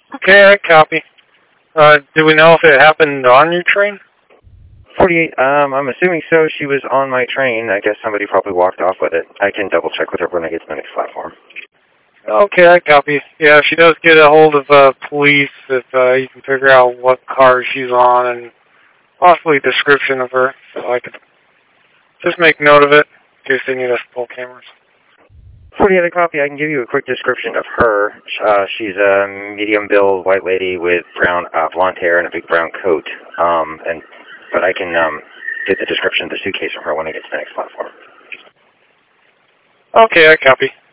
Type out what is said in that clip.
Okay, I copy. Do we know if it happened on your train? 48, I'm assuming so. She was on my train. I guess somebody probably walked off with it. I can double check with her when I get to the next platform. Okay, I copy. Yeah, if she does get a hold of police, if you can figure out what car she's on and possibly a description of her, so I could just make note of it in case they need us to pull cameras. 48, a copy. I can give you a quick description of her. She's a medium-build white lady with blonde hair and a big brown coat. But I can get the description of the suitcase from her when I get to the next platform. Okay, I copy.